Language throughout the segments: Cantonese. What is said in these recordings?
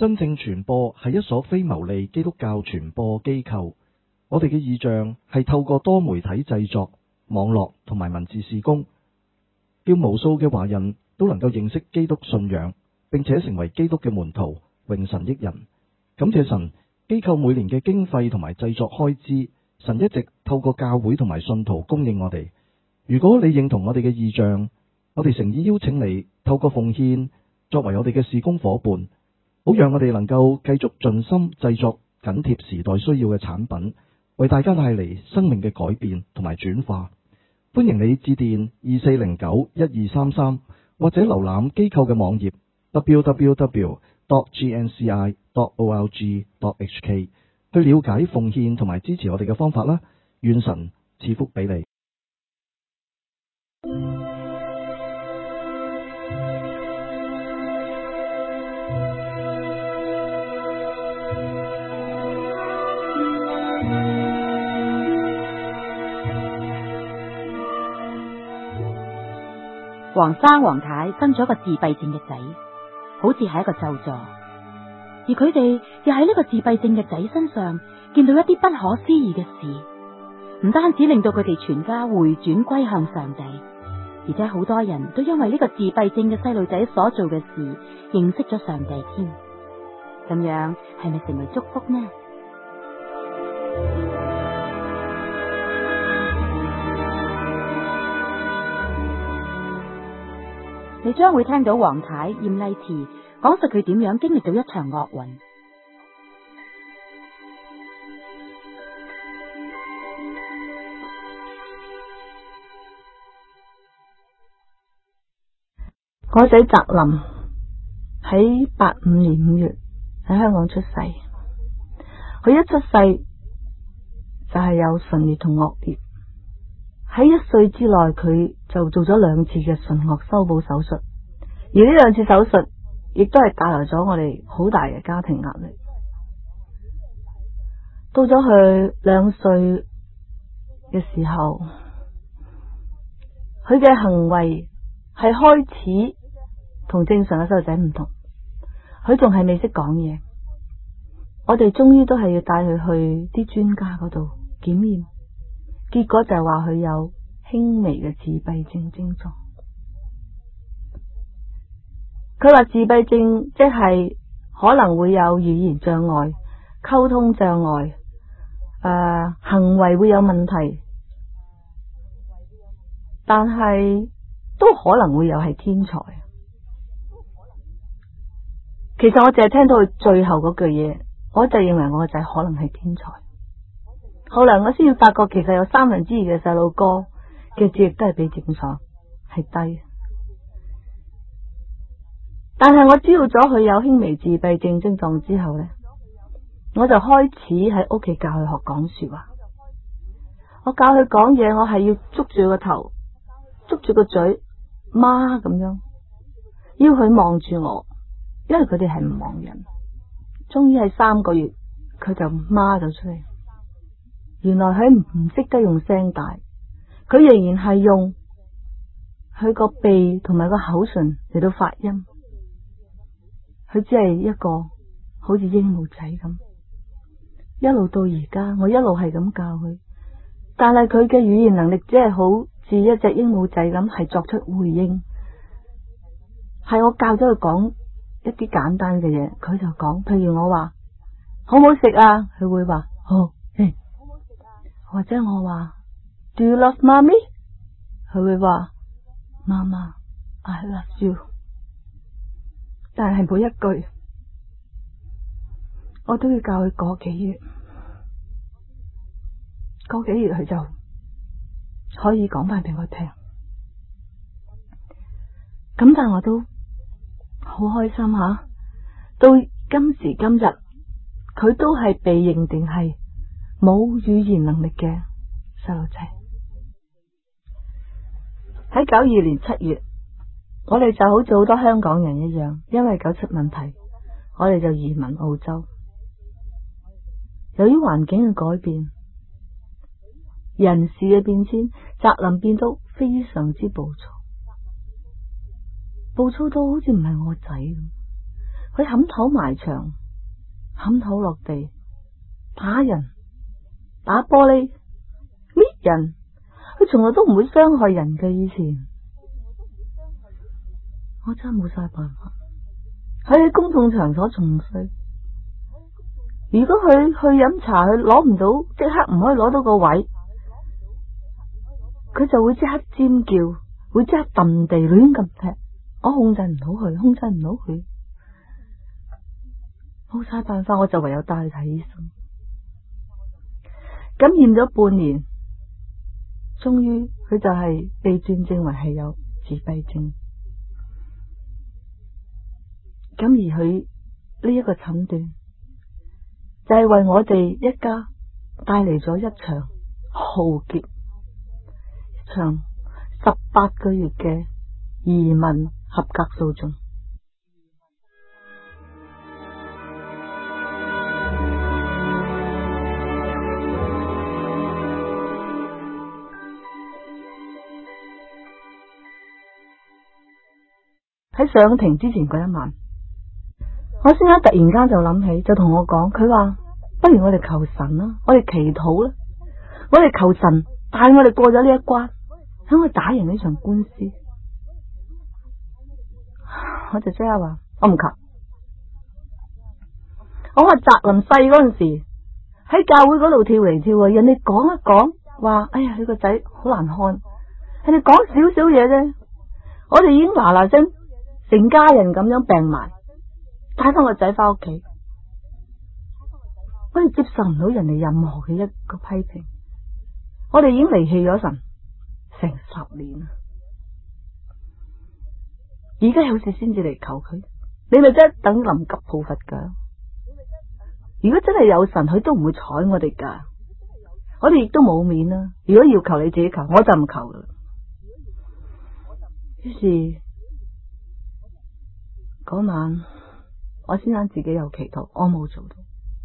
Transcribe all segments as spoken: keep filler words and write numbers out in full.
真正傳播係一所非牟利基督教傳播機構。我哋嘅異象係透過多媒體製作、網絡同埋文字事工，叫無數嘅華人都能夠認識基督信仰，並且成為基督嘅門徒，榮神益人。感謝神，機構每年嘅經費同埋製作開支，神一直透過教會同埋信徒供應我哋。如果你認同我哋嘅異象，我哋誠意邀請你透過奉獻作為我哋嘅事工伙伴，好讓我哋能夠繼續盡心製作緊貼時代需要嘅產品，為大家帶嚟生命嘅改變同埋轉化。歡迎你致電二四零九一二三三，或者瀏覽機構嘅網頁 double-u double-u double-u dot g n c i dot org dot h k 去了解奉獻同埋支持我哋嘅方法啦。願神賜福俾你。 黃生黃太生咗一個自閉症嘅仔，好似係一個咒詛，而佢哋又喺呢個自閉症嘅仔身上見到一啲不可思議嘅事，唔單止令到佢哋全家回轉歸向上帝，而且好多人都因為呢個自閉症嘅細路仔所做嘅事認識咗上帝添。咁樣係咪成為祝福呢？你將會聽到黃太嚴麗慈講述佢點樣經歷到一場惡運。 我仔澤林喺八五年五月喺香港出世，佢一出世就係有唇裂同腭裂，喺一歲之內佢就做咗兩次嘅唇腭修補手術，而呢兩次手術亦都係帶來咗我哋好大嘅家庭壓力。到咗佢兩歲嘅時候，佢嘅行為係開始同正常嘅細路仔唔同，佢仲係未識講嘢。我哋終於都係要帶佢去啲專家嗰度檢驗，結果就係話佢有輕微嘅自閉症症狀。佢話自閉症即係可能會有語言障礙、溝通障礙、誒、呃、行為會有問題，但係都可能會有係天才。其實我淨係聽到佢最後嗰句嘢，我就認為我個仔可能係天才。後來我先至發覺，其實有三分之二嘅細路哥嘅智力都係比正常係低。但係我知道咗佢有輕微自閉症症狀之後呢，我就開始喺屋企教佢學講說話。我教佢講嘢，我係要捉住個頭，捉住個嘴，媽咁樣，要佢望住我，因為佢哋係唔望人。終於係三個月，佢就媽咗出嚟。原來佢唔識得用聲帶，佢仍然係用佢個鼻同埋個口唇嚟到發音。佢只係一個好似鸚鵡仔咁，一路到而家，我一路係咁教佢，但係佢嘅語言能力只係好似一隻鸚鵡仔咁，係作出回應。係我教咗佢講一啲簡單嘅嘢，佢就講，譬如我話好唔好食啊，佢會話好，嘿，或者我話 Do you love mommy？ 佢會話媽媽 I love you。但係每一句我都要教佢個幾月，個幾月佢就可以講翻俾我聽。咁但係我都好開心吓，到今時今日佢都係被認定係冇語言能力嘅細路仔。喺九二年七月，我哋就好似好多香港人一樣，因為九七問題，我哋就移民澳洲。由於環境嘅改變，人事嘅變遷，澤林變到非常之暴躁，暴躁到好似唔係我仔咁。 佢冚頭埋牆，冚頭落地，打人，打玻璃，搣人，佢從來都唔會傷害人嘅。以前我真係冇晒辦法。佢喺公眾場所仲衰，如果佢去飲茶，佢攞唔到，即刻唔可以攞到個位，佢就會即刻尖叫，會即刻揼地亂咁踢，我控制唔到佢，控制唔到佢，冇晒辦法，我就唯有帶佢睇醫生。感染咗半年，終於佢就係被斷證為係有自閉症。咁而佢呢一個診斷，就係為我哋一家帶嚟咗一場浩劫，一場十八個月嘅移民合格訴訟。喺上庭之前嗰一晚，我先生突然間就諗起，就同我講，佢話不如我哋求神啦，我哋祈禱啦，我哋求神帶我哋過咗呢一關，等我打贏呢場官司。我就即刻話我唔求。我話澤林細嗰陣時喺教會嗰度跳嚟跳去，人哋講一講話，哎呀，你個仔好難看，人哋講少少嘢啫，我哋已經嗱嗱聲成家人咁樣病埋，帶翻個仔翻屋企，我哋接受唔到人哋任何嘅一個批評，我哋已經離棄咗神成十年啦，而家有事先至嚟求佢，你咪真係等臨急抱佛噶。如果真係有神，佢都唔會睬我哋噶，我哋亦都冇面啦。如果要求你自己求，我就唔求啦。於是嗰晚，我先生自己有祈禱，我冇做到。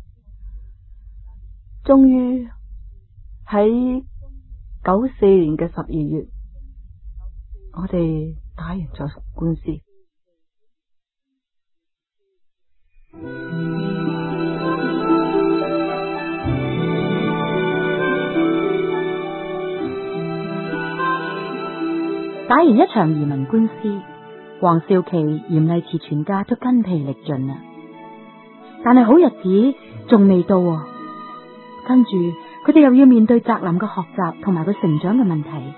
終於喺九四年嘅十二月，我哋打贏咗官司。 打完一場移民官司，黃少祺、嚴麗慈全家都筋疲力盡啦。但係好日子仲未到，跟住佢哋又要面對澤林嘅學習同埋佢成長嘅問題。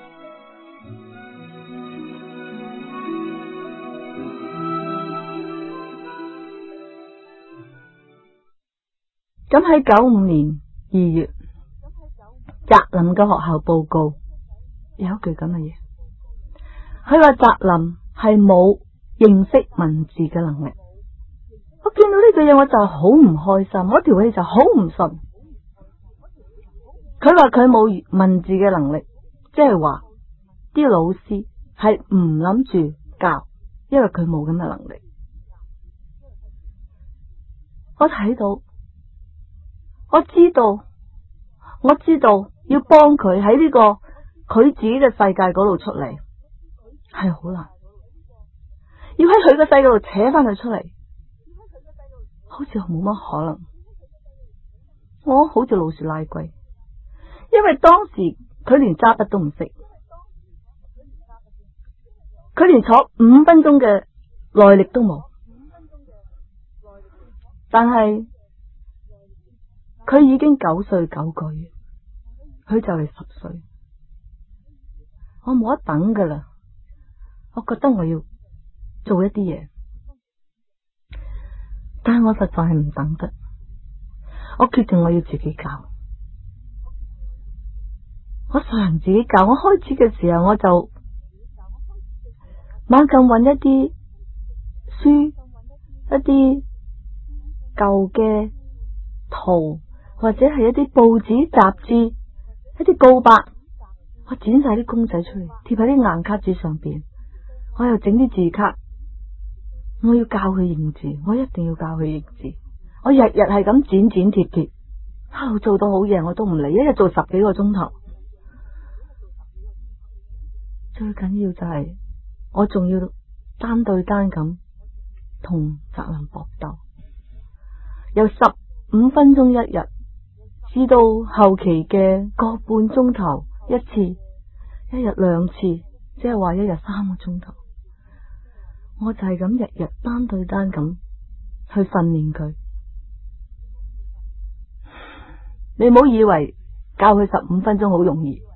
咁喺九五年二月，澤林嘅學校報告有一句咁嘅嘢，佢話澤林係冇認識文字嘅能力。我見到呢句嘢我就好唔開心，我條氣就好唔順。佢話佢冇文字嘅能力，即係話啲老師係唔諗住教，因為佢冇咁嘅能力。我睇到，我知道，我知道要幫佢喺呢個佢自己嘅世界嗰度出嚟係好難，要喺佢嘅世界度扯翻佢出嚟，好似冇乜可能。我好似老鼠拉龜，因為當時佢連揸筆都唔識，佢連坐五分鐘嘅耐力都冇，但係佢已經九歲九個月，佢就嚟十歲，我冇得等噶啦。我覺得我要做一啲嘢，但係我實在係唔等得。我決定我要自己教，我實行自己教。我開始嘅時候我就猛咁揾一啲書，一啲舊嘅圖，或者係一啲報紙雜誌，一啲告白，我剪晒啲公仔出嚟，貼喺啲硬卡紙上邊。我又整啲字卡，我要教佢認字，我一定要教佢認字。我日日係咁剪剪貼貼，啊，做到好夜我都唔理，一日做十幾個鐘頭。最緊要就係我仲要單對單咁同責任搏鬥，由十五分鐘一日，至到後期嘅個半鐘頭一次，一日兩次，即係話一日三個鐘頭，我就係咁日日單對單咁去訓練佢。你唔好以為教佢十五分鐘好容易，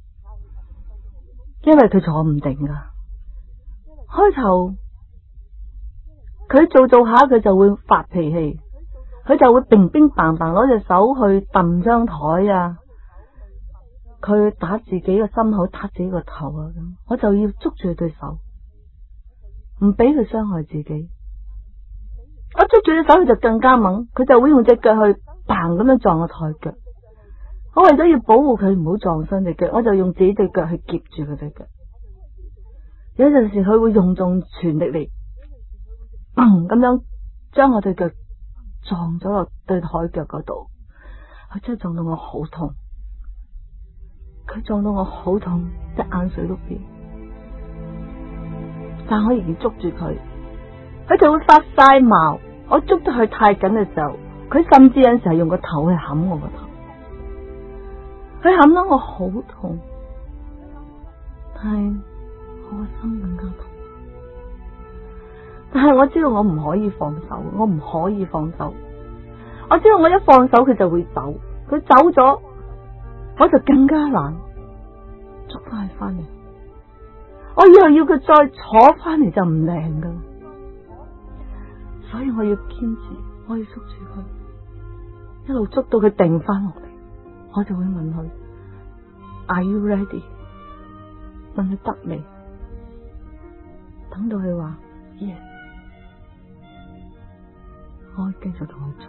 因為佢坐唔定噶。開頭佢做做下佢就會發脾氣，佢就會乒乒乓乓攞隻手去揼張台啊，佢打自己個心口，打自己個頭啊，咁我就要捉住佢對手，唔俾佢傷害自己。我捉住隻手佢就更加猛，佢就會用隻腳去嘭咁樣撞個台腳。我為咗要保護佢唔好撞傷隻腳，我就用自己對腳去夾住佢對腳。有陣時佢會用盡全力嚟，嘭咁樣將我對腳撞咗落對台腳嗰度，佢真係撞到我好痛，佢撞到我好痛，一眼水都變。但我仍然捉住佢，佢就會發晒毛。我捉得佢太緊嘅時候，佢甚至有陣時係用個頭去冚我個頭，佢冚得我好痛，但係我個心更加痛。但係我知道我唔可以放手，我唔可以放手。我知道我一放手佢就會走，佢走咗我就更加難捉翻佢翻嚟。我以後要佢再坐翻嚟就唔靚噶，所以我要堅持，我要捉住佢，一路捉到佢定翻落嚟，我就會問佢 Are you ready？ 問佢得未？等到佢話 Yes， 我會繼續同佢做，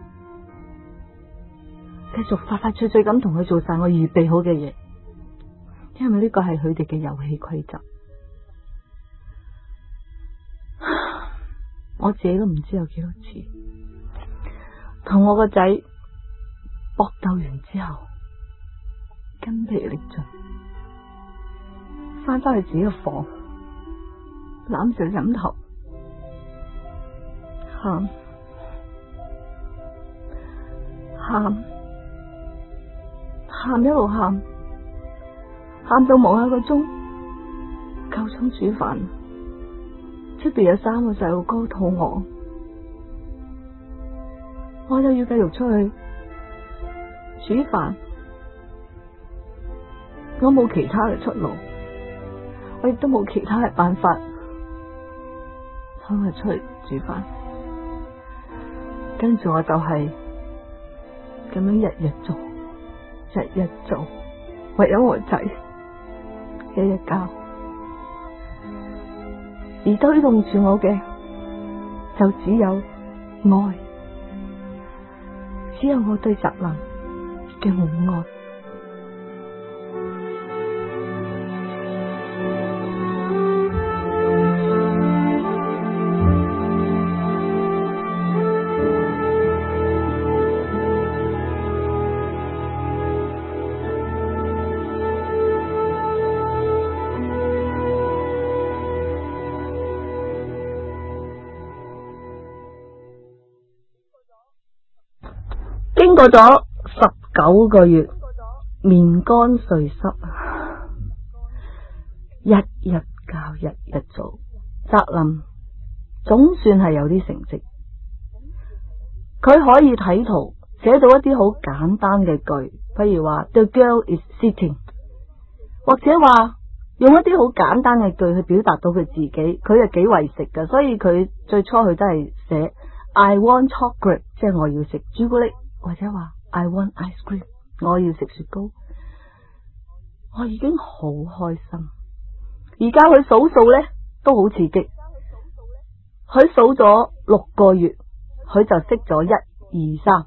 繼續快快脆脆咁同佢做晒我預備好嘅嘢，因為呢個係佢哋嘅遊戲規則。我自己都唔知有幾多次同我個仔搏鬥完之後筋疲力盡，翻返去自己嘅房，攬住枕頭喊喊喊，一路喊喊到冇一個鐘，夠鐘煮飯。出邊有三個細路哥肚餓，我就要繼續出去煮飯。我冇其他嘅出路，我亦都冇其他嘅辦法，所以我出去煮飯。跟住我就係咁樣日日做，日日做，為咗我仔，日日教。而推動住我嘅就只有愛，只有我對責任嘅母愛。經過咗十九個月，面乾碎濕，日日教，日日做，責任總算係有啲成績。佢可以睇圖寫到一啲好簡單嘅句，譬如話 The girl is sitting， 或者話用一啲好簡單嘅句去表達到佢自己，佢係幾為食㗎，所以佢最初佢都係寫 I want chocolate， 即係我要食朱古力。或者話 I want ice cream， 我要食雪糕。我已經好開心。而家佢數數呢都好刺激，佢數咗六個月，佢就識咗一二三；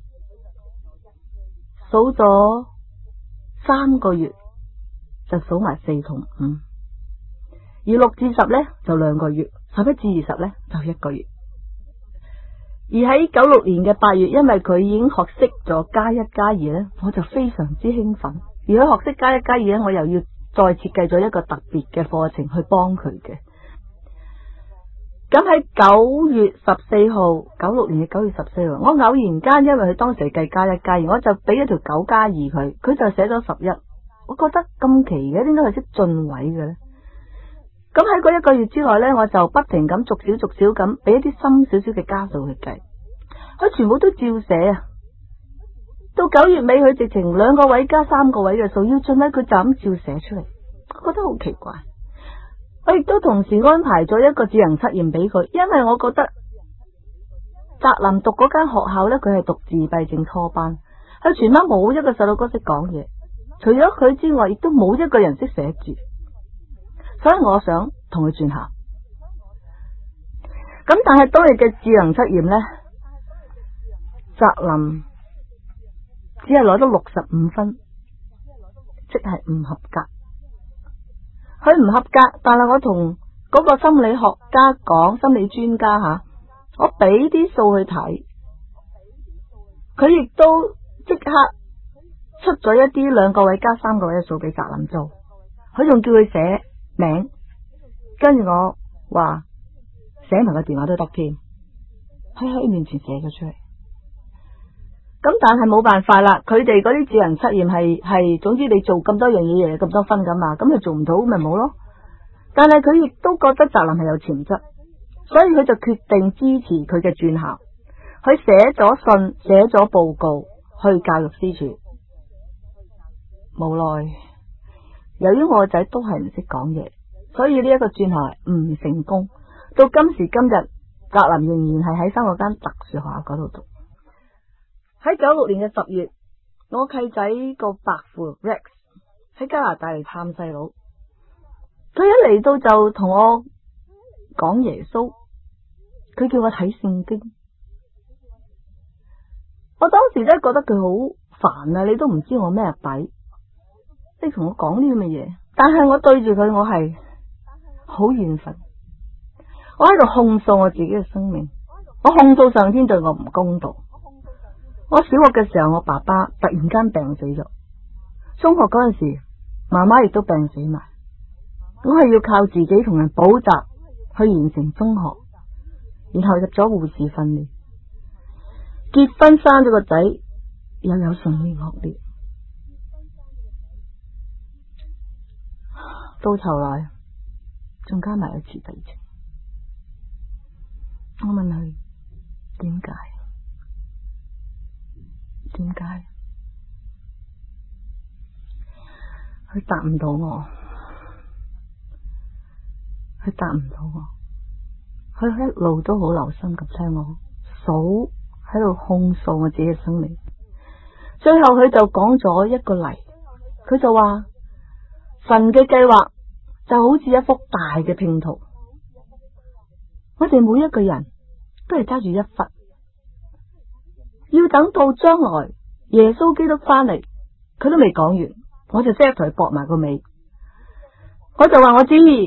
數咗三個月就數埋四同五；而六至十呢就兩個月，十一至二十呢就一個月。而喺九六年嘅八月，因為佢已經學識咗加一加二呢，我就非常之興奮。而佢學識加一加二呢，我又要再設計咗一個特別嘅課程去幫佢嘅。 咁喺九月十四號，九六年嘅九月十四號，我偶然間因為佢當時係計加一加二，我就俾咗條九加二佢，佢就寫咗十一。我覺得咁奇嘅，點解係識進位嘅咧？咁喺嗰一個月之內呢，我就不停咁逐少逐少咁俾一啲深少少嘅加數去計，佢全部都照寫啊！到九月尾，佢直情兩個位加三個位嘅數要進位，佢就咁照寫出嚟，我覺得好奇怪。我亦都同時安排咗一個智能測驗俾佢，因為我覺得澤林讀嗰間學校呢，佢係讀自閉症初班，佢全班冇一個細路哥識講嘢，除咗佢之外，亦都冇一個人識寫字，所以我想同佢轉校。咁但係當日嘅智能測驗呢，澤林只係攞到六十五分，即係唔合格。佢唔合格，但係我同嗰個心理學家講，心理專家吓，我俾啲數去睇，佢亦都即刻出咗一啲兩個位加三個位嘅數俾澤林做，佢仲叫佢寫名，跟住我話寫埋個電話都得添，喺佢面前寫咗出嚟。咁但係冇辦法啦，佢哋嗰啲智能測驗係係，總之你做咁多樣嘢，咁多分噶嘛，咁佢做唔到咪冇咯。但係佢亦都覺得澤林係有潛質，所以佢就決定支持佢嘅轉校。佢寫咗信，寫咗報告去教育司署。無奈由於我個仔都係唔識講嘢，所以呢一個轉校係唔成功。到今時今日，澤林仍然係喺翻嗰間特殊學校嗰度讀。喺九六年嘅十月，我契仔個伯父 Rex 喺加拿大嚟探細佬，佢一嚟到就同我講耶穌，佢叫我睇聖經。我當時真係覺得佢好煩啊！你都唔知我咩底，你同我講呢啲咁嘅嘢，但係我對住佢，我係好怨憤，我喺度控訴我自己嘅生命，我控訴上天對我唔公道。我小學嘅時候，我爸爸突然間病死咗。中學嗰陣時，媽媽亦都病死埋。我係要靠自己同人補習去完成中學，然後入咗護士訓練，結婚生咗個仔，又有順利學歷。到頭來仲加埋一次自閉症。我問佢點解？點解？佢答唔到我，佢答唔到我，佢一路都好留心咁聽我數，喺度控訴我自己嘅生命。最後佢就講咗一個例，佢就話神嘅計劃就好似一幅大嘅拼圖，我哋每一個人都係揸住一忽。要等到將來耶穌基督翻嚟，佢都未講完，我就即刻同佢駁埋個尾。我就話我知呢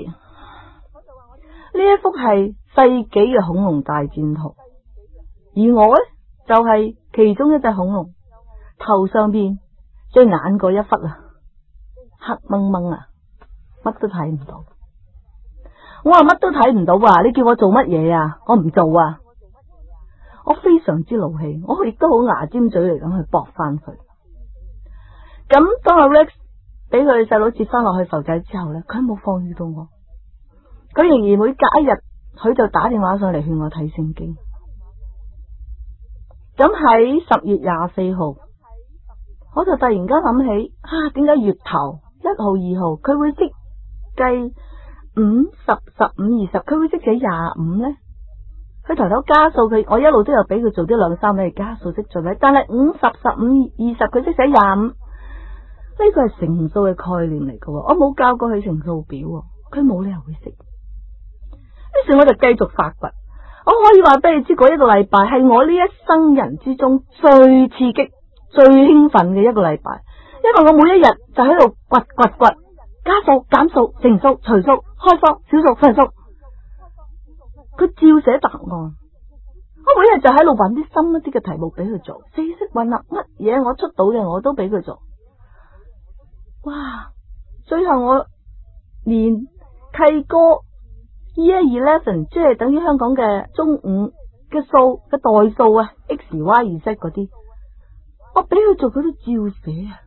一幅係世紀嘅恐龍大戰圖，而我呢就係、是、其中一隻恐龍，頭上邊隻眼嗰一忽啊，黑掹掹啊，乜都睇唔到。我話乜都睇唔到啊，你叫我做乜嘢啊？我唔做啊！我非常之怒氣，我亦都好牙尖嘴利咁去駁翻佢。咁當阿 Rex 俾佢細佬接翻落去浮仔之後呢，佢冇放棄到我，佢仍然每隔一日佢就打電話上嚟勸我睇聖經。咁喺十月廿四號，我就突然間諗起，啊，點解月頭一號、二號佢會識計五十、十五、二十，佢會識寫廿五呢？佢頭頭加數，佢我一路都有俾佢做啲兩三位加數式進位，但係五十、十五、二十佢識寫廿五，呢個係乘數嘅概念嚟嘅，我冇教過佢乘數表，佢冇理由會識。於是我就繼續發掘，我可以話俾你知，嗰一個禮拜係我呢一生人之中最刺激、最興奮嘅一個禮拜，因為我每一日就喺度掘掘掘，加數、減數、乘數、除數、開科、小數、分數。佢照寫答案，我每日就喺度揾啲深一啲嘅題目俾佢做，四識混合乜嘢我出到嘅我都俾佢做。哇！最後我連契哥 Year Eleven 即係等於香港嘅中五嘅數嘅代數啊 ，X、Y、Z 嗰啲，我俾佢做佢都照寫啊。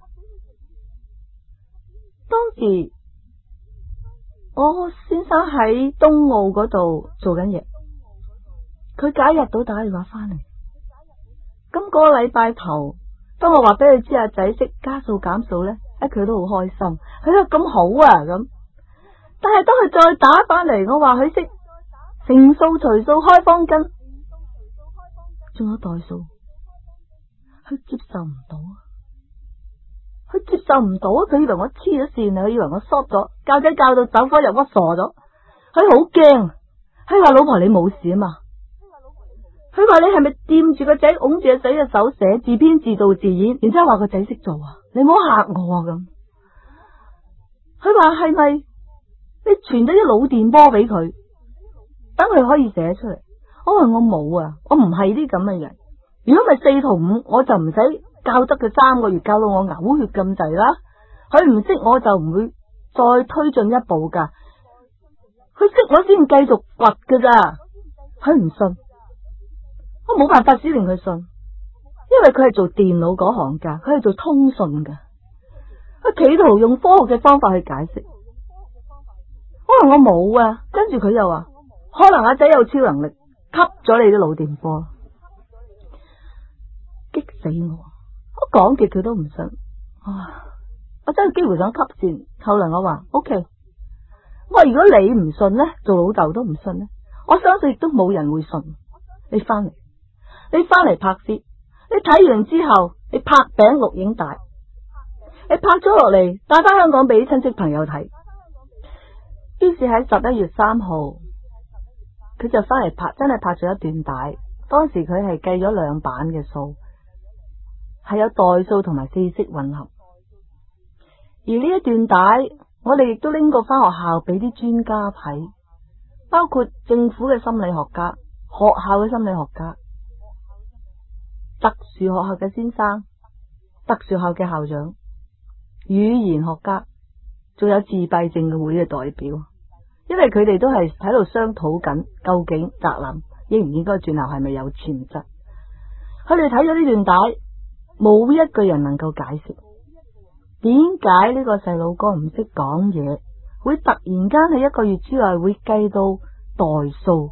當時我先生喺東澳嗰度做緊嘢，佢假日到打電話翻嚟。咁嗰個禮拜頭，當我話俾佢知阿仔識加數減數咧，誒佢都好開心，佢話咁好啊咁。但係當佢再打翻嚟，我話佢識乘數、除數、開方根，仲有代數，佢接受唔到啊！佢接受唔到啊！佢以為我黐咗線啊！佢以為我縮咗，教仔教到走火入屋傻咗，佢好驚。佢話老婆你冇事啊嘛？佢話你係咪掂住個仔，拱住個仔嘅手寫，自編自導自演，然之後話個仔識做啊？你唔好嚇我啊咁。佢話係咪你傳咗啲腦電波俾佢，等佢可以寫出嚟？我話我冇啊，我唔係啲咁嘅人。如果咪四同五，我就唔使教得佢三個月，教到我嘔血咁滯啦。佢唔識我就唔會再推進一步噶。佢識我先繼續掘噶咋。佢唔信，我冇辦法指令佢信，因為佢係做電腦嗰行噶，佢係做通訊噶。佢企圖用科學嘅方法去解釋。我話我冇啊，跟住佢又話可能阿仔有超能力，吸咗你啲腦電波。激死我！我講極佢都唔信，啊！我真係幾乎想吸線。後來我話 OK， 我話如果你唔信呢，做老豆都唔信呢，我相信亦都冇人會信。你翻嚟，你翻嚟拍攝，你睇完之後，你拍餅錄影帶，你拍咗落嚟，帶翻香港俾親戚朋友睇。於是喺十一月三號，佢就翻嚟拍，真係拍咗一段帶。當時佢係計咗兩版嘅數。係有代數同埋四式混合，而呢一段帶我哋亦都拎過翻學校俾啲專家睇，包括政府嘅心理學家、學校嘅心理學家、特殊學校嘅先生、特殊學校嘅校長、語言學家，仲有自閉症嘅會嘅代表，因為佢哋都係喺度商討緊究竟宅男應唔應該轉校，係咪有潛質。佢哋睇咗呢段帶。冇一個人能夠解釋點解呢個細佬哥唔識講嘢，會突然間喺一個月之內會計到代數、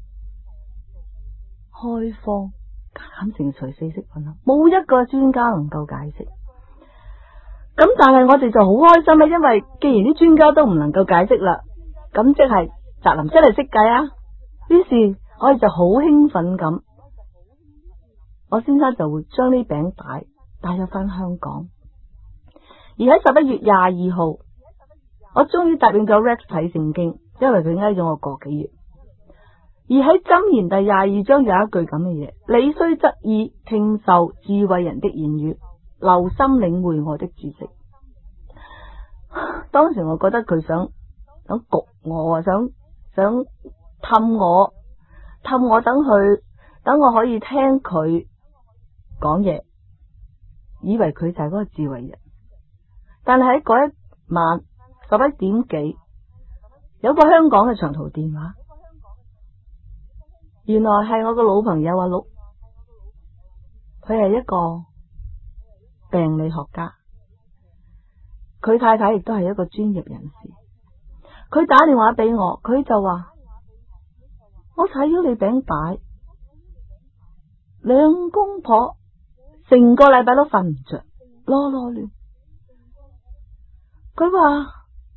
開方、減乘除、四式混合，冇一個專家能夠解釋。咁但係我哋就好開心啦，因為既然啲專家都唔能夠解釋啦，咁即係宅男真係識計啊！於是我哋就好興奮咁。我先生就會將呢餅帶帶咗翻香港，而喺十一月廿二號，我終於答應咗 Rex 睇聖經，因為佢挨咗我個幾月。而喺箴言第廿二章有一句咁嘅嘢：你須側耳聽受智慧人的言語，留心領會我的知識。當時我覺得佢想想焗我啊，想想氹我，氹我等佢，等我可以聽佢講嘢，以為佢就係嗰個智慧人。但係喺嗰一晚十一點幾，有個香港嘅長途電話，原來係我個老朋友阿碌，佢係一個病理學家，佢太太亦都係一個專業人士。佢打電話俾我，佢就話：我睇咗你餅帶，兩公婆成個禮拜都瞓唔着，囉囉攣。佢話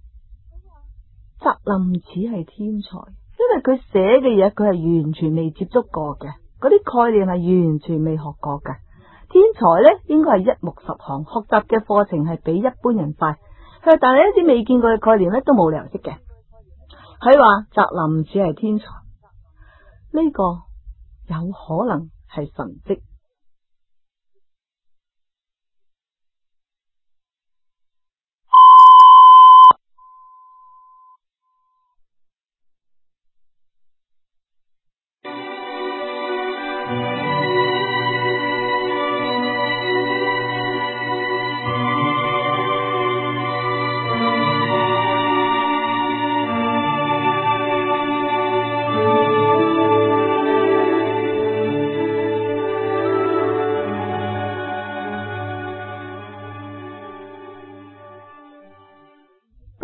澤林似係天才，因為佢寫嘅嘢佢係完全未接觸過嘅，嗰啲概念係完全未學過嘅。天才呢應該係一目十行，學習嘅課程係比一般人快。佢話但係一啲未見過嘅概念呢都冇理由識嘅。佢話澤林似係天才，呢個有可能係神蹟。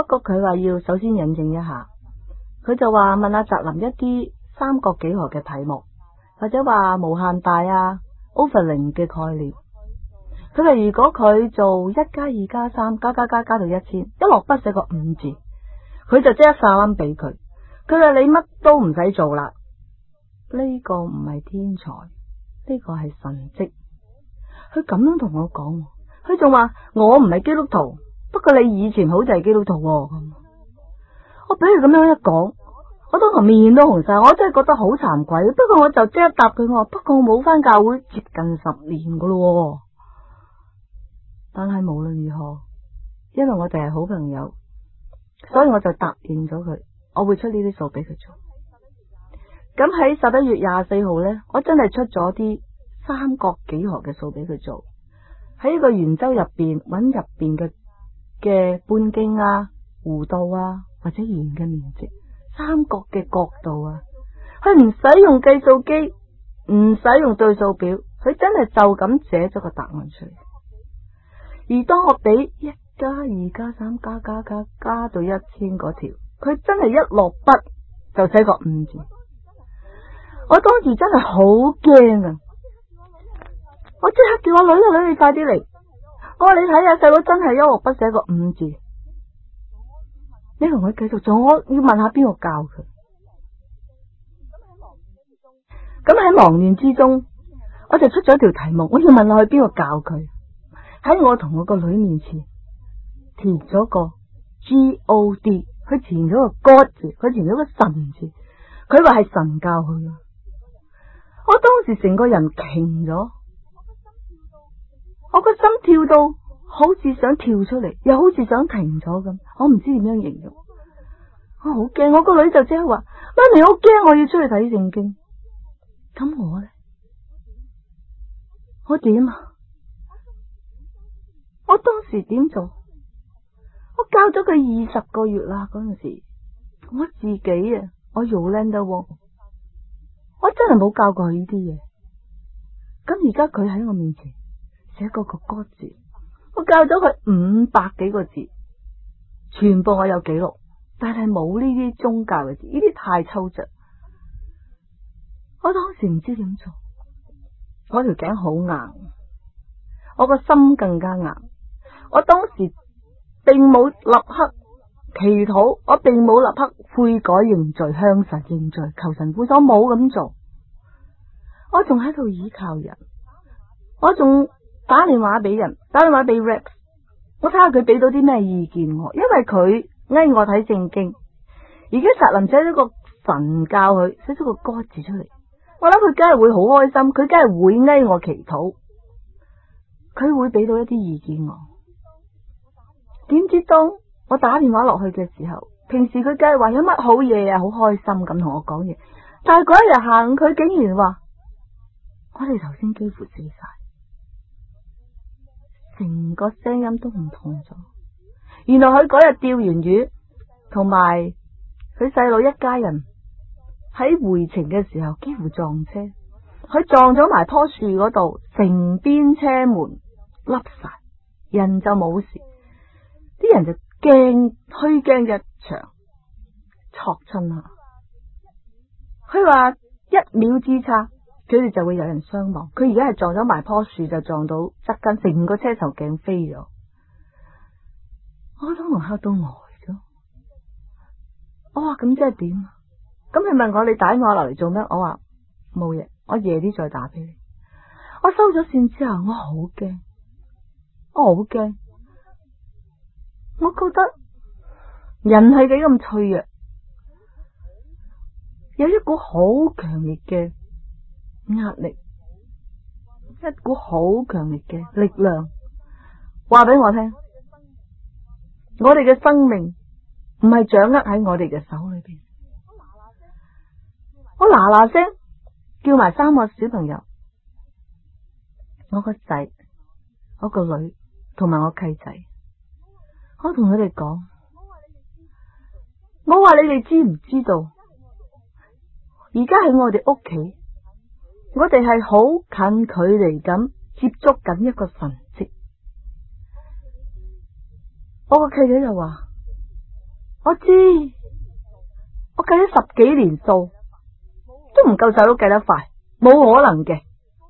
不過佢話要首先引證一下，佢就話問阿澤林一啲三角幾何嘅題目，或者話無限大啊、overling 嘅概念。佢話如果佢做一加二加三加加加加到一千，一落筆寫個五字，佢就即刻散啱俾佢。佢話你乜都唔使做啦，呢個唔係天才，呢個係神蹟。佢咁樣同我講，佢仲話我唔係基督徒，不過你以前好似係基督徒喎。咁我俾佢咁樣一講，我當堂面都紅晒，我真係覺得好慚愧。不過我就即刻答佢，我話不過我冇返教會接近十年噶咯。但係無論如何，因為我哋係好朋友，所以我就答應咗佢，我會出呢啲數俾佢做。咁喺十一月廿四號呢，我真係出咗啲三角幾何嘅數俾佢做，喺一個圓周入邊揾入邊嘅嘅半徑啊、弧度啊或者圓嘅面積、三角嘅角度啊，佢唔使用計數機，唔使用對數表，佢真係就咁寫咗個答案出嚟。而當我俾一加二加三加加加加到一千嗰條，佢真係一落筆就寫個五字。我當時真係好驚啊！我即刻叫我女啊，女你快啲嚟！我話你睇下細佬真係一落筆寫個五字，你同佢繼續做，我要問下邊個教佢。咁喺忙亂之中，我就出咗條題目，我要問落去邊個教佢。喺我同我個女面前填咗個 G O D， 佢填咗個 God 字，佢填咗個神字，佢話係神教佢嘅。我當時成個人停咗，我個心跳到好似想跳出嚟，又好似想停咗咁，我唔知點樣形容。我好驚，我個女就即刻話：媽咪，好驚，我要出去睇聖經。咁我呢？我點啊？我當時點做？我教咗佢二十個月啦，嗰陣時我自己啊，我做 Yolanda Wong，我真係冇教過佢呢啲嘢。咁而家佢喺我面前寫嗰個歌字，我教咗佢五百幾個字，全部我有記錄，但係冇呢啲宗教嘅字，呢啲太抽象。我當時唔知點做，我條頸好硬，我個心更加硬。我當時並冇立刻祈禱，我並冇立刻悔改認罪，向神認罪，求神寬恕，我冇咁做。我仲喺度倚靠人，我仲打電話俾人，打電話俾 Rex， 我睇下佢俾到啲咩意見我，因為佢嗌我睇聖經，而家澤林寫咗個神教佢，寫咗個歌字出嚟，我諗佢梗係會好開心，佢梗係會嗌我祈禱，佢會俾到一啲意見我。點知當我打電話落去嘅時候，平時佢梗係話有乜好嘢啊，好開心咁同我講嘢，但係嗰一日下午佢竟然話我哋頭先幾乎死晒，成個聲音都唔同咗。原來佢嗰日釣完魚，同埋佢細佬一家人喺回程嘅時候幾乎撞車，佢撞咗埋棵樹嗰度，成邊車門凹晒，人就冇事。啲人就驚，虛驚一場，挫親下。佢話一秒之差，佢哋就會有人傷亡。佢而家係撞咗埋棵樹，就撞到側跟，成個車頭鏡飛咗。我當堂嚇到呆咗。我話咁即係點？咁佢問我你打電話落嚟做咩？我話冇嘢，我夜啲再打俾你。我收咗線之後，我好驚，我好驚。我覺得人係幾咁脆弱，有一股好強烈嘅壓力，一股好強烈嘅力量，話俾我聽，我哋嘅生命唔係掌握喺我哋嘅手裏邊。我嗱嗱聲叫埋三個小朋友，我個仔、我個女同埋我契仔。我同佢哋講，我話你哋知唔知道？而家喺我哋屋企，我哋係好近距離咁接觸緊一個神蹟。我個契仔就話： 我知，我計咗十幾年數，都唔夠細佬計得快，冇可能嘅。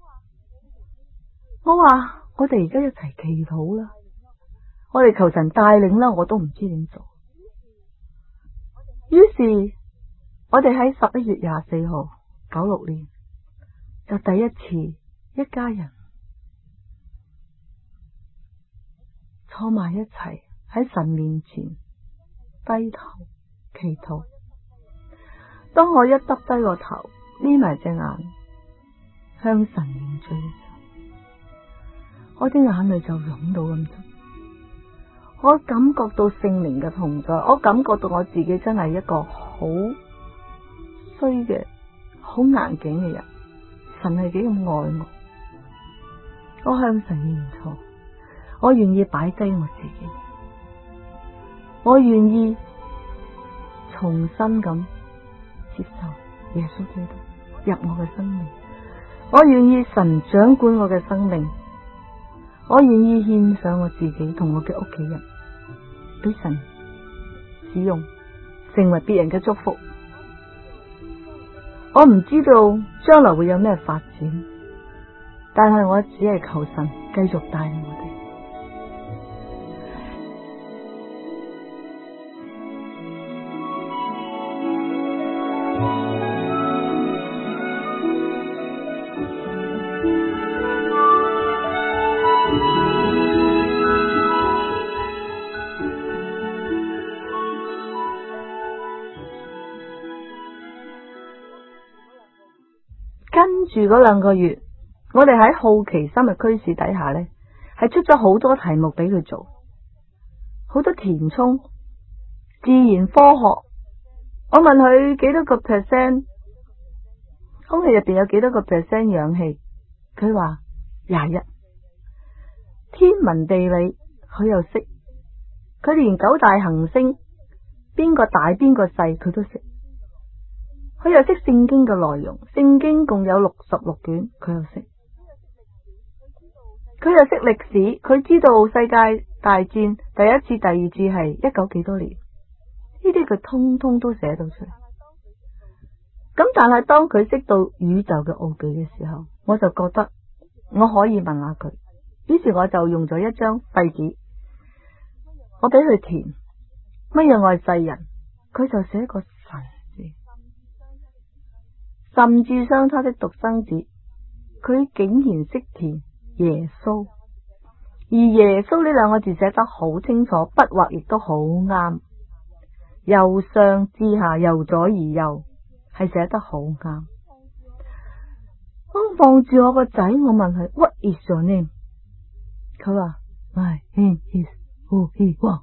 我話我哋而家一齊祈禱啦，我哋求神帶領啦，我都唔知點做。於是我哋喺十一月廿四號九六年就第一次一家人坐埋一齊喺神面前低頭祈禱。當我一耷低個頭，眯埋隻眼向神認罪嘅時候，我啲眼淚就湧到咁多。我感覺到聖靈嘅同在，我感覺到我自己真係一個好衰嘅、好硬頸嘅人。神係幾咁愛我，我向神認錯，我願意擺低我自己，我願意重新咁接受耶穌基督入我嘅生命，我願意神掌管我嘅生命，我願意獻上我自己同我嘅屋企人俾神使用，成為別人嘅祝福。我唔知道將來會有咩發展，但係我只係求神繼續帶領我哋。跟住嗰兩個月，我哋喺好奇心嘅驅使底下呢，係出咗好多題目俾佢做，好多填充自然科學。我問佢幾多個 percent 空氣入邊有幾多個 percent 氧氣，佢話廿一。天文地理佢又識，佢連九大行星邊個大邊個細佢都識。佢又識聖經嘅內容，聖經共有六十六卷，佢又識。佢又識歷史，佢知道世界大戰第一次、第二次係一九幾多年，呢啲佢通通都寫到出嚟。咁但係當佢識到宇宙嘅奧秘嘅時候，我就覺得我可以問下佢。於是我就用咗一張廢紙，我俾佢填乜嘢愛世人，佢就寫個神字，甚至傷他的獨生子，佢竟然識填耶穌，而耶穌呢兩個字寫得好清楚，筆畫亦都好啱，由上至下，由左而右，係寫得好啱。我望住我個仔，我問佢 What is your name？ 佢話 My name is Hu He Wang。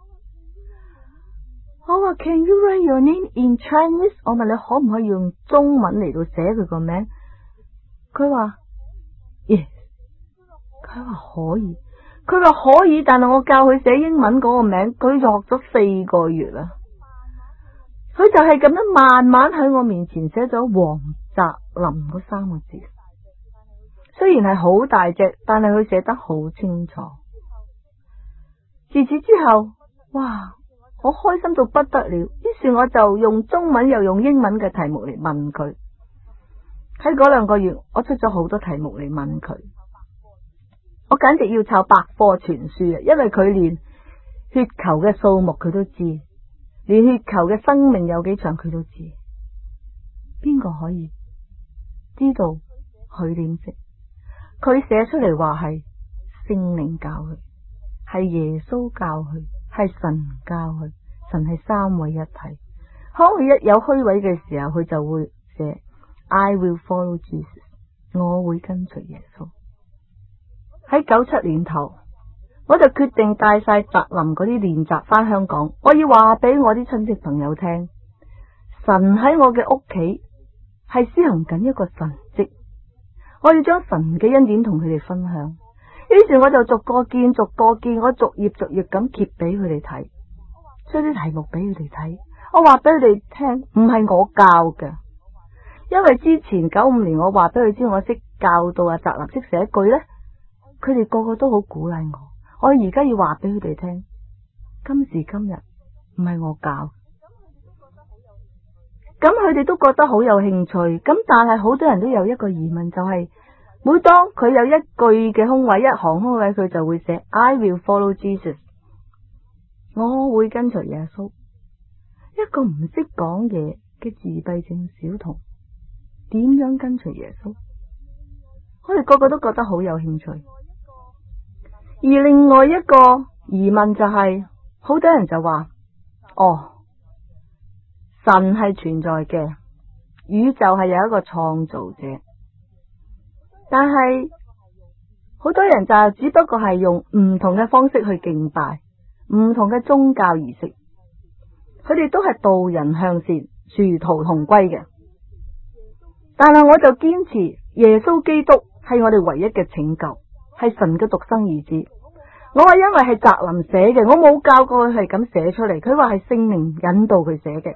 我話 Can you write your name in Chinese？ 我問你可唔可以用中文嚟到寫佢個名？佢話 Yes。佢話可以，佢話可以，但係我教佢寫英文嗰個名，佢學咗四個月啦。佢就係咁樣慢慢喺我面前寫咗黃澤林嗰三個字。雖然係好大隻，但係佢寫得好清楚。自此之後，哇！我開心到不得了，於是我就用中文又用英文嘅題目嚟問佢。喺嗰兩個月，我出咗好多題目嚟問佢，我簡直要抄百科全書啊！因為佢連血球嘅數目佢都知，連血球嘅生命有幾長佢都知。邊個可以知道佢點識？佢寫出嚟話係聖靈教佢，係耶穌教佢，係神教佢，神係三位一體。可佢一有虛位嘅時候，佢就會寫 I will follow Jesus， 我會跟隨耶穌。喺九七年頭，我就決定帶晒澤林嗰啲練習翻香港，我要話俾我啲親戚朋友聽，神喺我嘅屋企係施行緊一個神蹟，我要將神嘅恩典同佢哋分享。於是我就逐個見，逐個見，我逐頁逐頁咁揭俾佢哋睇，將啲題目俾佢哋睇。我話俾佢哋聽，唔係我教嘅，因為之前九五年我話俾佢知我識教到阿澤林識寫句呢，佢哋個個都好鼓勵我。我而家要話俾佢哋聽，今時今日唔係我教， 咁佢哋都覺得好有興趣。咁但係好多人都有一個疑問，就係每當佢有一句嘅空位，一行空位，佢就會寫 I will follow Jesus， 我會跟隨耶穌。一個唔識講嘢嘅自閉症小童點樣跟隨耶穌？我哋個個都覺得好有興趣。而另外一個疑問就係，好多人就話，哦，神係存在嘅，宇宙係有一個創造者，但係好多人就只不過係用唔同嘅方式去敬拜，唔同嘅宗教儀式，佢哋都係導人向善，殊途同歸嘅。但係我就堅持耶穌基督係我哋唯一嘅拯救，係神嘅獨生兒子。我話因為係澤林寫嘅，我冇教過佢係咁寫出嚟，佢話係聖靈引導佢寫嘅。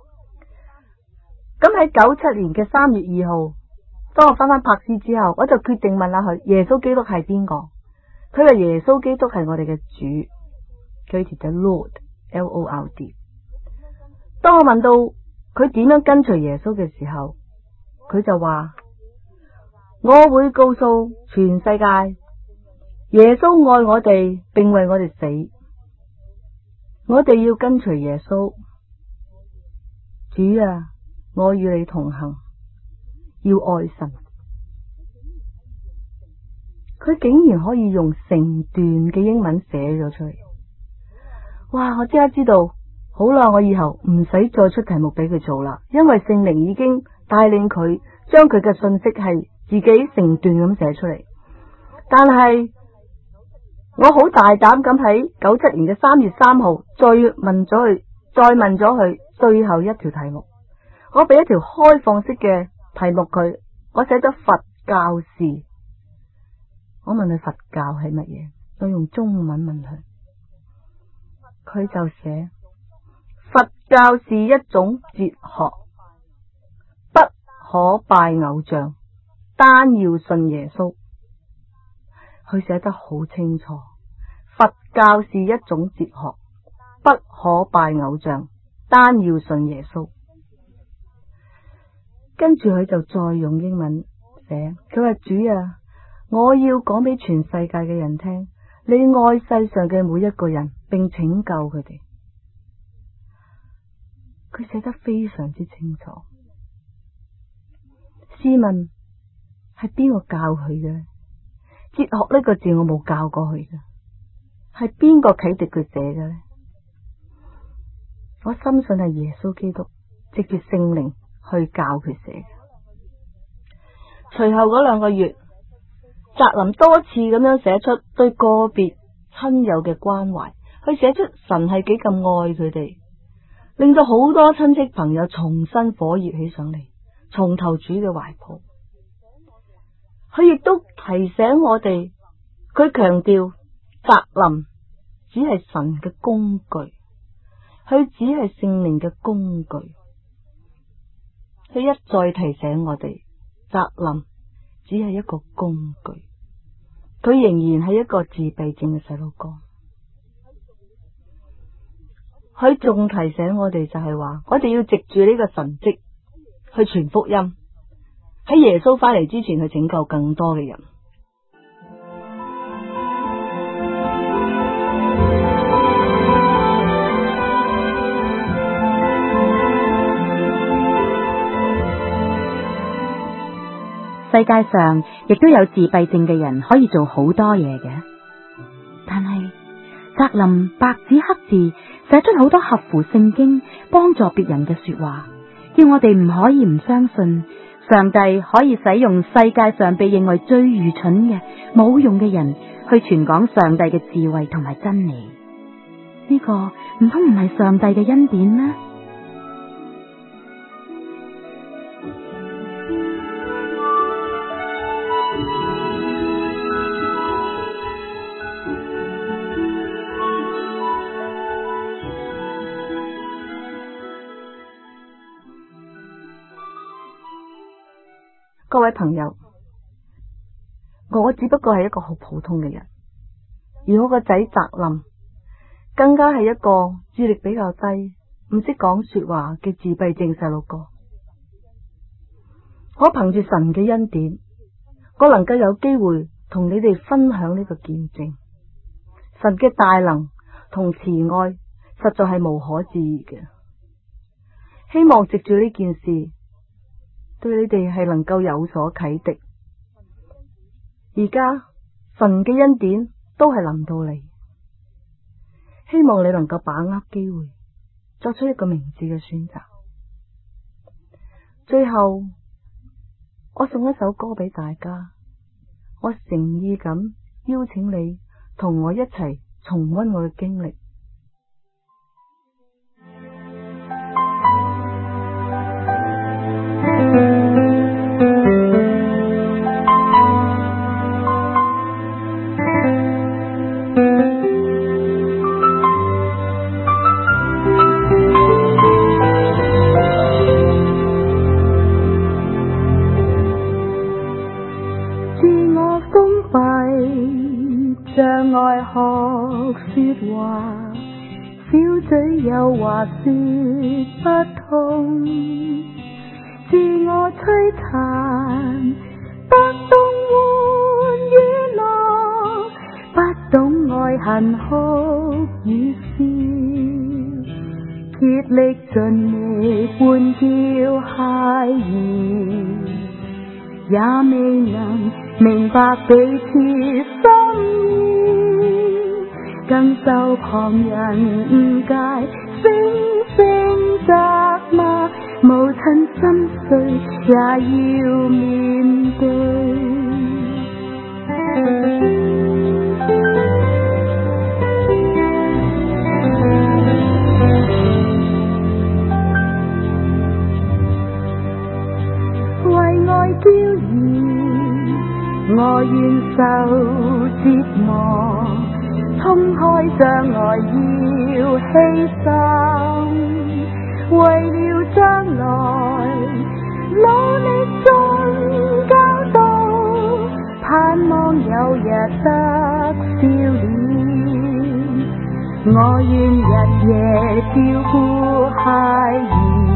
咁喺九七年嘅三月二號，當我翻返柏斯之後，我就決定問下佢，耶穌基督係邊個？佢話耶穌基督係我哋嘅主，佢叫做 Lord L O R D。當我問到佢點樣跟隨耶穌嘅時候，佢就話，我會告訴全世界，耶穌愛我哋，並為我哋死，我哋要跟隨耶穌。主啊，我與你同行，要愛神。佢竟然可以用成段嘅英文寫咗出嚟，哇！我即刻知道，好啦，我以後唔使再出題目俾佢做啦，因為聖靈已經帶領佢將佢嘅信息係自己成段咁寫出嚟。但係我好大膽咁喺九七年嘅三月三號再問咗佢，再問咗佢最後一條題目。我俾一條開放式嘅題目佢，我寫咗佛教是。我問佢佛教係乜嘢，我用中文問佢，佢就寫佛教是一種哲學，不可拜偶像，單要信耶穌。佢寫得好清楚，佛教是一種哲學，不可拜偶像，單要信耶穌。跟住佢就再用英文寫，佢話主啊，我要講俾全世界嘅人聽，你愛世上嘅每一個人，並拯救佢哋。佢寫得非常之清楚。試問係邊個教佢嘅？哲學呢個字我冇教過佢嘅，係邊個啟迪佢寫嘅呢？我深信係耶穌基督藉住聖靈去教佢寫嘅。隨後嗰兩個月，澤林多次咁樣寫出對個別親友嘅關懷，去寫出神係幾咁愛佢哋，令到好多親戚朋友重新火熱起上嚟，重投主嘅懷抱。佢亦都提醒我哋，佢強調澤林只係神嘅工具，佢只係聖靈嘅工具。佢一再提醒我哋，澤林只係一個工具，佢仍然係一個自閉症嘅細路哥。佢仲提醒我哋就係話，我哋要藉住呢個神蹟去傳福音，喺耶穌翻嚟之前去拯救更多嘅人。 世界上亦都有自閉症嘅人可以做好多嘢嘅，但係澤林白紙黑字寫出好多合乎聖經幫助別人嘅說話，叫我哋唔可以唔相信上帝可以使用世界上被認為最愚蠢嘅冇用嘅人去傳講上帝嘅智慧同埋真理。呢個唔通唔係上帝嘅恩典咩？ 各位朋友，我只不過係一個好普通嘅人，而我個仔澤林更加係一個智力比較低、唔識講說話嘅自閉症細路哥。 我憑住神嘅恩典，我能夠有機會同你哋分享呢個見證。神嘅大能同慈愛實在係無可置疑嘅。希望藉住呢件事，對你哋係能夠有所啟迪。而家神嘅恩典都係臨到你，希望你能夠把握機會，作出一個明智嘅選擇。最後，我送一首歌俾大家，我誠意咁邀請你同我一齊重溫我嘅經歷。障礙學說話，小嘴又話說不通，自我摧殘，不懂歡與樂，不懂愛恨哭與笑，竭力盡力換叫孩兒，也未能明白彼此心意，更受旁人誤解，聲聲責罵，母親心碎也要面對。為愛驕傲，我願受折磨，衝開障礙要犧牲，為了將來努力盡教導，盼望有日得笑臉。我願日夜照顧孩兒，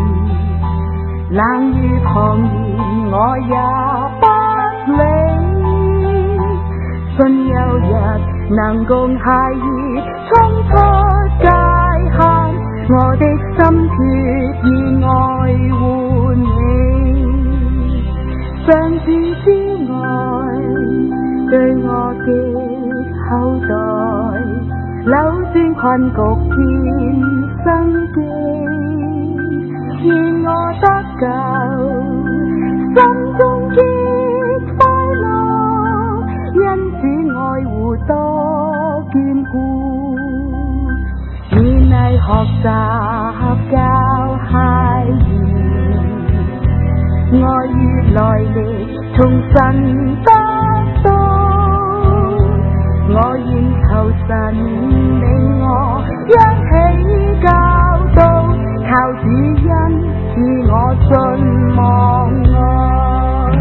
冷雨旁言我也不理，信有日能共孩兒衝出界限，我的心決以愛換你。上主之愛對我的後代，扭轉困局添生機，願我得救心中極快樂，因主愛護多眷顧，勉勵學習教孩兒，愛越來力從神得到，我願求神令我一起教導，靠主恩賜我信望愛，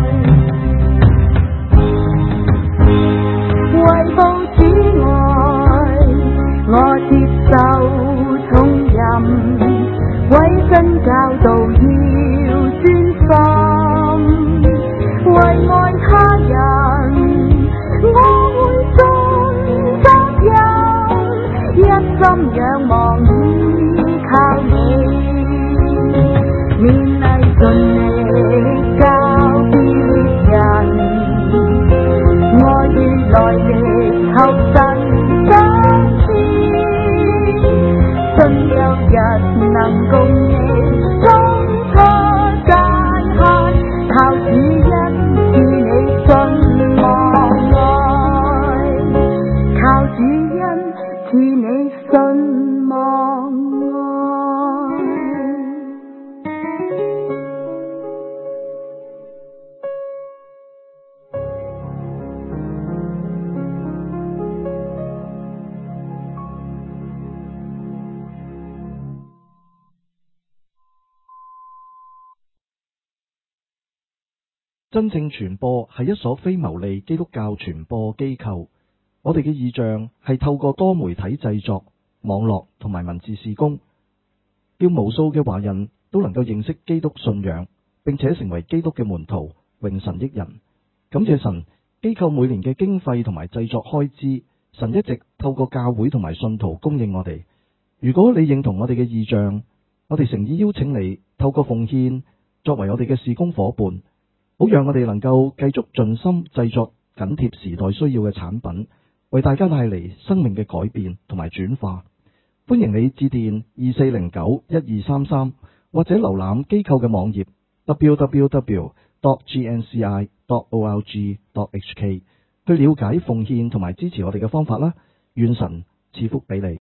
為報主愛，我接受重任，委身教導要專心，為愛他人，我會盡責任，一心仰望依靠你，勉勵盡力教別人，我願來力求神賞賜，信有日能共你衝出界限，靠主恩賜你信望愛，靠主恩賜你信望愛。 真正傳播係一所非牟利基督教傳播機構，我哋嘅意象係透過多媒體製作、網絡同埋文字事工，叫無數嘅華人都能夠認識基督信仰， 並且成為基督嘅門徒，榮神益人。感謝神，機構每年嘅經費同埋製作開支，神一直透過教會同埋信徒供應我哋。如果你認同我哋嘅異象，我哋誠意邀請你透過奉獻作為我哋嘅事工伙伴，好讓我哋能夠繼續盡心製作緊貼時代需要嘅產品，為大家帶嚟生命嘅改變同埋轉化。歡迎你致電二四零九一二三三，或者瀏覽機構嘅網頁 double-u double-u double-u dot g n c i dot org dot h k 去了解奉獻同埋支持我哋嘅方法啦。願神賜福俾你。